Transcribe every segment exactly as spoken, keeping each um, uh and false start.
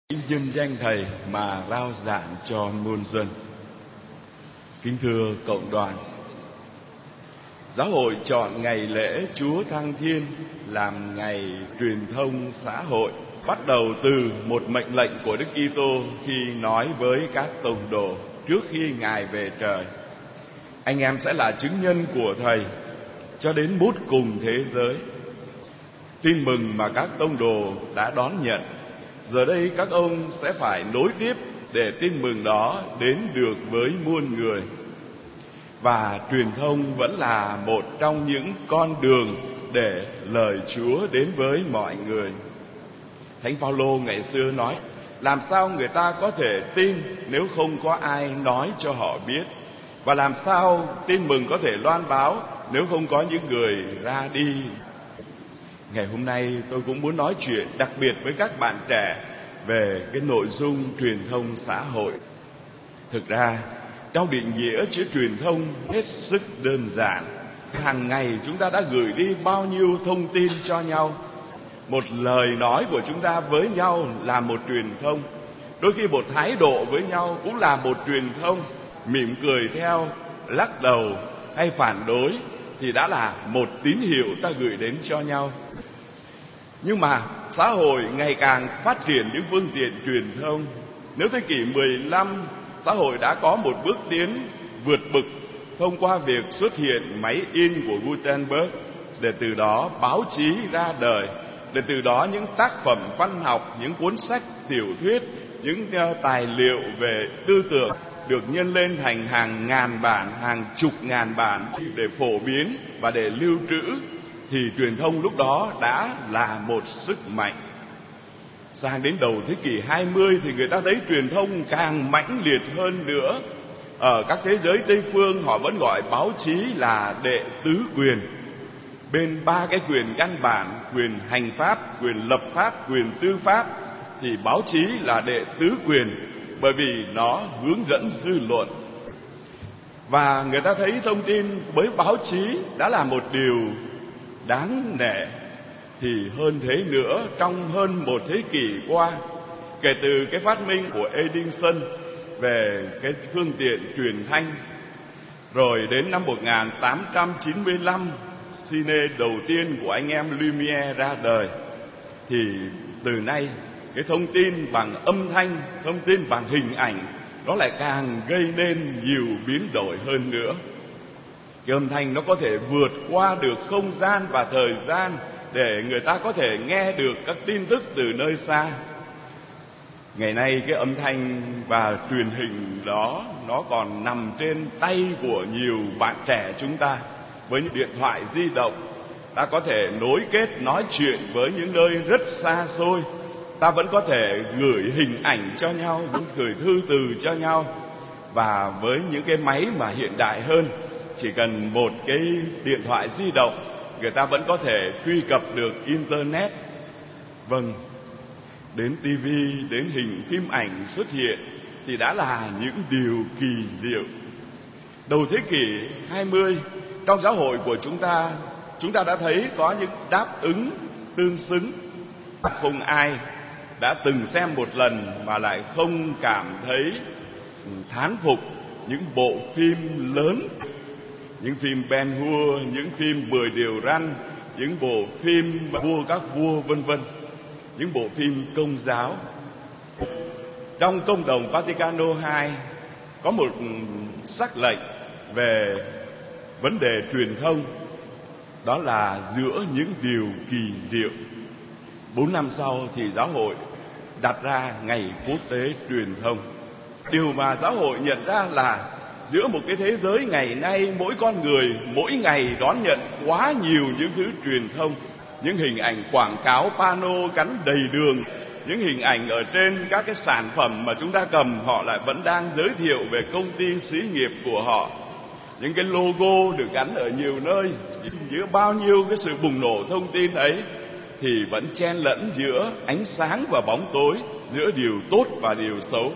Nhân danh Thầy mà rao giảng cho muôn dân. Kính thưa cộng đoàn, Giáo hội chọn ngày lễ Chúa Thăng Thiên làm ngày truyền thông xã hội, bắt đầu từ một mệnh lệnh của Đức Kitô khi nói với các tông đồ trước khi Ngài về trời: anh em sẽ là chứng nhân của Thầy cho đến bút cùng thế giới. Tin mừng mà các tông đồ đã đón nhận, giờ đây các ông sẽ phải nối tiếp để tin mừng đó đến được với muôn người. Và truyền thông vẫn là một trong những con đường để lời Chúa đến với mọi người. Thánh Phaolô ngày xưa nói: làm sao người ta có thể tin nếu không có ai nói cho họ biết? Và làm sao tin mừng có thể loan báo nếu không có những người ra đi? Ngày hôm nay tôi cũng muốn nói chuyện đặc biệt với các bạn trẻ về cái nội dung truyền thông xã hội. Thực ra, trong định nghĩa chữ truyền thông hết sức đơn giản. Hàng ngày chúng ta đã gửi đi bao nhiêu thông tin cho nhau. Một lời nói của chúng ta với nhau là một truyền thông. Đôi khi một thái độ với nhau cũng là một truyền thông. Mỉm cười theo, lắc đầu hay phản đối thì đã là một tín hiệu ta gửi đến cho nhau. Nhưng mà xã hội ngày càng phát triển những phương tiện truyền thông. Nếu thế kỷ mười lăm, xã hội đã có một bước tiến vượt bậc thông qua việc xuất hiện máy in của Gutenberg, để từ đó báo chí ra đời, để từ đó những tác phẩm văn học, những cuốn sách, tiểu thuyết, những tài liệu về tư tưởng được nhân lên thành hàng ngàn bản, hàng chục ngàn bản để phổ biến và để lưu trữ, thì truyền thông lúc đó đã là một sức mạnh. Sang đến đầu thế kỷ hai mươi thì người ta thấy truyền thông càng mãnh liệt hơn nữa. Ở các thế giới Tây phương họ vẫn gọi báo chí là đệ tứ quyền. Bên ba cái quyền căn bản, quyền hành pháp, quyền lập pháp, quyền tư pháp, thì báo chí là đệ tứ quyền, bởi vì nó hướng dẫn dư luận. Và người ta thấy thông tin với báo chí đã là một điều đáng nể. Thì hơn thế nữa, trong hơn một thế kỷ qua, kể từ cái phát minh của Edison về cái phương tiện truyền thanh, rồi đến năm một nghìn tám trăm chín mươi lăm, cine đầu tiên của anh em Lumière ra đời, thì từ nay cái thông tin bằng âm thanh, thông tin bằng hình ảnh, nó lại càng gây nên nhiều biến đổi hơn nữa. Cái âm thanh nó có thể vượt qua được không gian và thời gian để người ta có thể nghe được các tin tức từ nơi xa. Ngày nay cái âm thanh và truyền hình đó nó còn nằm trên tay của nhiều bạn trẻ chúng ta. Với những điện thoại di động, ta có thể nối kết nói chuyện với những nơi rất xa xôi. Ta vẫn có thể gửi hình ảnh cho nhau, gửi thư từ cho nhau. Và với những cái máy mà hiện đại hơn, chỉ cần một cái điện thoại di động, người ta vẫn có thể truy cập được Internet. Vâng, đến tivi, đến hình phim ảnh xuất hiện thì đã là những điều kỳ diệu. Đầu thế kỷ hai mươi, trong giáo hội của chúng ta, chúng ta đã thấy có những đáp ứng tương xứng. Không ai đã từng xem một lần mà lại không cảm thấy thán phục những bộ phim lớn, những phim Ben Hur, những phim Mười Điều Răn, những bộ phim Vua Các Vua vân vân, những bộ phim công giáo. Trong Công đồng Vaticano hai có một sắc lệnh về vấn đề truyền thông, đó là giữa những điều kỳ diệu. Bốn năm sau thì giáo hội đặt ra ngày quốc tế truyền thông. Điều mà giáo hội nhận ra là giữa một cái thế giới ngày nay, mỗi con người mỗi ngày đón nhận quá nhiều những thứ truyền thông. Những hình ảnh quảng cáo pano gắn đầy đường, những hình ảnh ở trên các cái sản phẩm mà chúng ta cầm, họ lại vẫn đang giới thiệu về công ty xí nghiệp của họ. Những cái logo được gắn ở nhiều nơi. Giữa bao nhiêu cái sự bùng nổ thông tin ấy thì vẫn chen lẫn giữa ánh sáng và bóng tối, giữa điều tốt và điều xấu.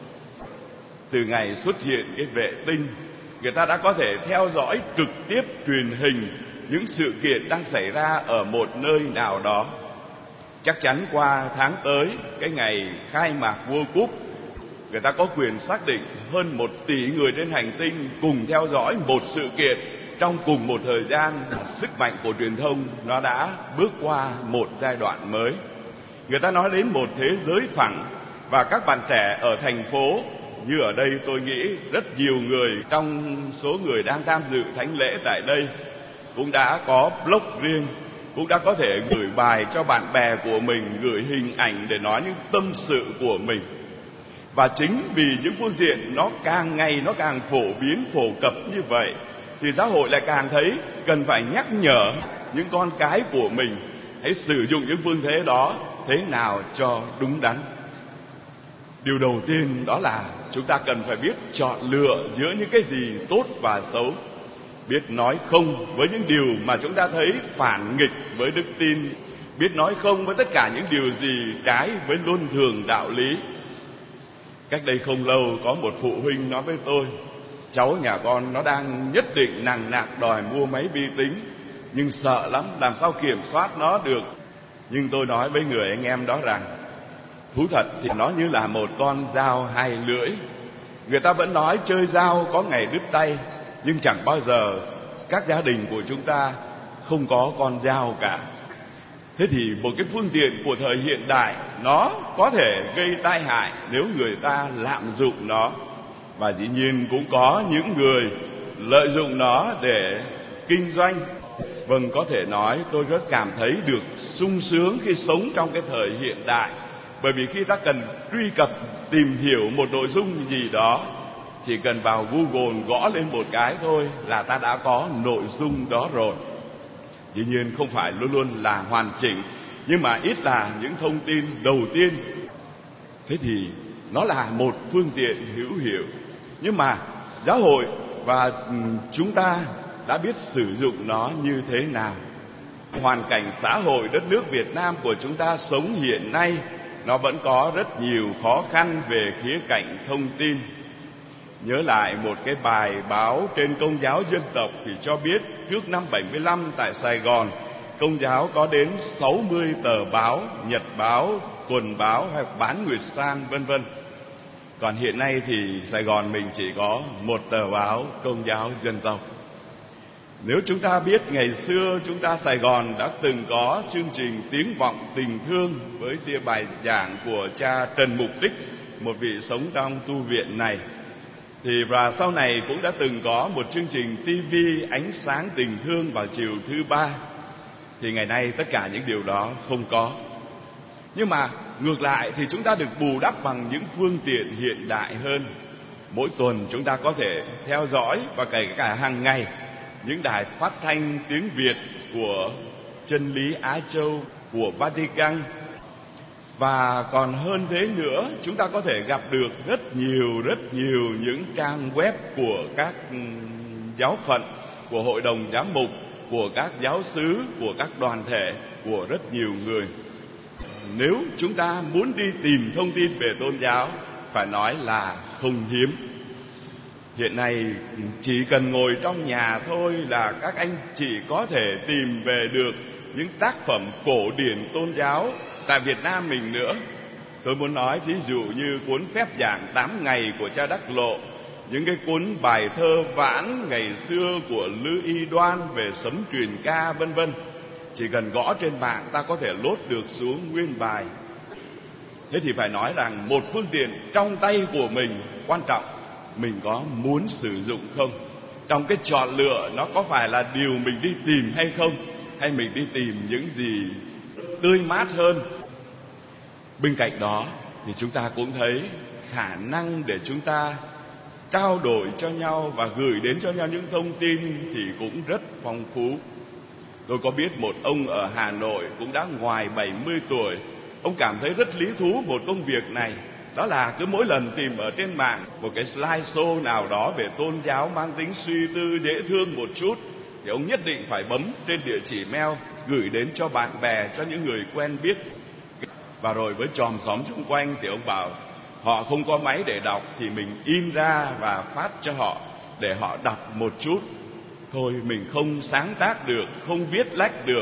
Từ ngày xuất hiện cái vệ tinh, người ta đã có thể theo dõi trực tiếp truyền hình những sự kiện đang xảy ra ở một nơi nào đó. Chắc chắn qua tháng tới, cái ngày khai mạc World Cup, người ta có quyền xác định hơn một tỷ người trên hành tinh cùng theo dõi một sự kiện trong cùng một thời gian. Sức mạnh của truyền thông nó đã bước qua một giai đoạn mới. Người ta nói đến một thế giới phẳng, và các bạn trẻ ở thành phố như ở đây, tôi nghĩ rất nhiều người trong số người đang tham dự thánh lễ tại đây cũng đã có blog riêng, cũng đã có thể gửi bài cho bạn bè của mình, gửi hình ảnh để nói những tâm sự của mình. Và chính vì những phương tiện nó càng ngày nó càng phổ biến, phổ cập như vậy, thì giáo hội lại càng thấy cần phải nhắc nhở những con cái của mình hãy sử dụng những phương thế đó thế nào cho đúng đắn. Điều đầu tiên đó là chúng ta cần phải biết chọn lựa giữa những cái gì tốt và xấu, biết nói không với những điều mà chúng ta thấy phản nghịch với đức tin, biết nói không với tất cả những điều gì trái với luân thường đạo lý. Cách đây không lâu có một phụ huynh nói với tôi, cháu nhà con nó đang nhất định nằng nặc đòi mua máy vi tính, nhưng sợ lắm, làm sao kiểm soát nó được. Nhưng tôi nói với người anh em đó rằng, thú thật thì nó như là một con dao hai lưỡi. Người ta vẫn nói chơi dao có ngày đứt tay, nhưng chẳng bao giờ các gia đình của chúng ta không có con dao cả. Thế thì một cái phương tiện của thời hiện đại nó có thể gây tai hại nếu người ta lạm dụng nó. Và dĩ nhiên cũng có những người lợi dụng nó để kinh doanh. Vâng, có thể nói tôi rất cảm thấy được sung sướng khi sống trong cái thời hiện đại. Bởi vì khi ta cần truy cập, tìm hiểu một nội dung gì đó, chỉ cần vào Google gõ lên một cái thôi là ta đã có nội dung đó rồi. Dĩ nhiên không phải luôn luôn là hoàn chỉnh, nhưng mà ít là những thông tin đầu tiên. Thế thì nó là một phương tiện hữu hiệu. Nhưng mà giáo hội và chúng ta đã biết sử dụng nó như thế nào? Hoàn cảnh xã hội đất nước Việt Nam của chúng ta sống hiện nay, nó vẫn có rất nhiều khó khăn về khía cạnh thông tin. Nhớ lại một cái bài báo trên Công giáo Dân tộc thì cho biết trước năm bảy mươi lăm tại Sài Gòn, Công giáo có đến sáu mươi tờ báo, nhật báo, tuần báo hay bán nguyệt san vân vân. Còn hiện nay thì Sài Gòn mình chỉ có một tờ báo Công giáo Dân tộc. Nếu chúng ta biết ngày xưa chúng ta Sài Gòn đã từng có chương trình Tiếng vọng tình thương với tia bài giảng của cha Trần Mục Đích, một vị sống trong tu viện này, thì và sau này cũng đã từng có một chương trình ti vi Ánh sáng tình thương vào chiều thứ ba. Thì ngày nay tất cả những điều đó không có. Nhưng mà ngược lại thì chúng ta được bù đắp bằng những phương tiện hiện đại hơn. Mỗi tuần chúng ta có thể theo dõi và kể cả hàng ngày những đài phát thanh tiếng Việt của Chân lý Á Châu, của Vatican. Và còn hơn thế nữa, chúng ta có thể gặp được rất nhiều, rất nhiều những trang web của các giáo phận, của hội đồng giám mục, của các giáo xứ, của các đoàn thể, của rất nhiều người. Nếu chúng ta muốn đi tìm thông tin về tôn giáo, phải nói là không hiếm. Hiện nay chỉ cần ngồi trong nhà thôi là các anh chị có thể tìm về được những tác phẩm cổ điển tôn giáo tại Việt Nam mình nữa. Tôi muốn nói thí dụ như cuốn Phép giảng tám ngày của cha Đắc Lộ, những cái cuốn bài thơ vãn ngày xưa của Lữ Y Đoan về sấm truyền ca vân vân. Chỉ cần gõ trên mạng ta có thể lốt được xuống nguyên bài. Thế thì phải nói rằng một phương tiện trong tay của mình quan trọng, mình có muốn sử dụng không? Trong cái chọn lựa nó có phải là điều mình đi tìm hay không? Hay mình đi tìm những gì tươi mát hơn? Bên cạnh đó thì chúng ta cũng thấy khả năng để chúng ta trao đổi cho nhau và gửi đến cho nhau những thông tin thì cũng rất phong phú. Tôi có biết một ông ở Hà Nội cũng đã ngoài bảy mươi tuổi. Ông cảm thấy rất lý thú một công việc này. Đó là cứ mỗi lần tìm ở trên mạng một cái slide show nào đó về tôn giáo mang tính suy tư dễ thương một chút, thì ông nhất định phải bấm trên địa chỉ mail gửi đến cho bạn bè, cho những người quen biết. Và rồi với chòm xóm xung quanh thì ông bảo họ không có máy để đọc thì mình in ra và phát cho họ để họ đọc một chút. Thôi mình không sáng tác được, không viết lách được,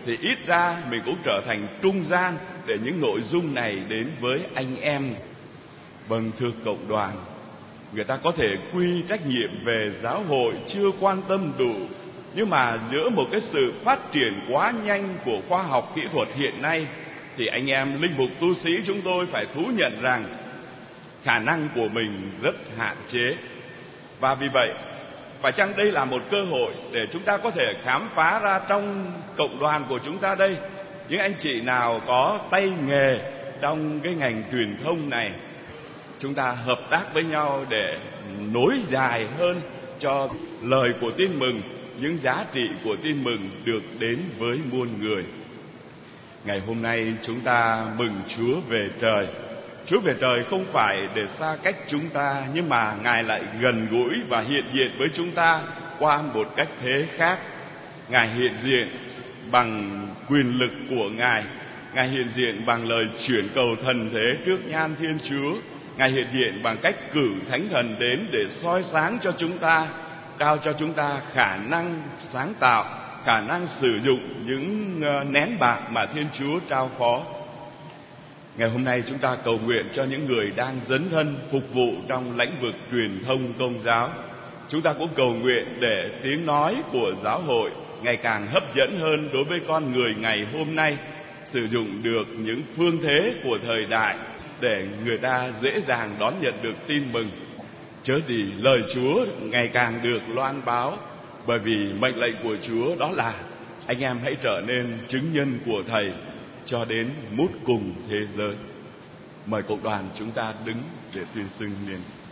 thì ít ra mình cũng trở thành trung gian để những nội dung này đến với anh em. Vâng, thưa cộng đoàn, người ta có thể quy trách nhiệm về giáo hội chưa quan tâm đủ, nhưng mà giữa một cái sự phát triển quá nhanh của khoa học kỹ thuật hiện nay thì anh em linh mục tu sĩ chúng tôi phải thú nhận rằng khả năng của mình rất hạn chế. Và vì vậy, phải chăng đây là một cơ hội để chúng ta có thể khám phá ra trong cộng đoàn của chúng ta đây, những anh chị nào có tay nghề trong cái ngành truyền thông này, chúng ta hợp tác với nhau để nối dài hơn cho lời của tin mừng, những giá trị của tin mừng được đến với muôn người. Ngày hôm nay chúng ta mừng Chúa về trời. Chúa về trời không phải để xa cách chúng ta, nhưng mà Ngài lại gần gũi và hiện diện với chúng ta qua một cách thế khác. Ngài hiện diện bằng quyền lực của Ngài, Ngài hiện diện bằng lời chuyển cầu thần thế trước nhan Thiên Chúa, Ngài hiện diện bằng cách cử thánh thần đến để soi sáng cho chúng ta, trao cho chúng ta khả năng sáng tạo, khả năng sử dụng những nén bạc mà Thiên Chúa trao phó. Ngày hôm nay chúng ta cầu nguyện cho những người đang dấn thân phục vụ trong lĩnh vực truyền thông công giáo. Chúng ta cũng cầu nguyện để tiếng nói của giáo hội ngày càng hấp dẫn hơn đối với con người ngày hôm nay, sử dụng được những phương thế của thời đại để người ta dễ dàng đón nhận được tin mừng. Chớ gì lời Chúa ngày càng được loan báo, bởi vì mệnh lệnh của Chúa đó là anh em hãy trở nên chứng nhân của Thầy cho đến mút cùng thế giới. Mời cộng đoàn chúng ta đứng để tuyên xưng niềm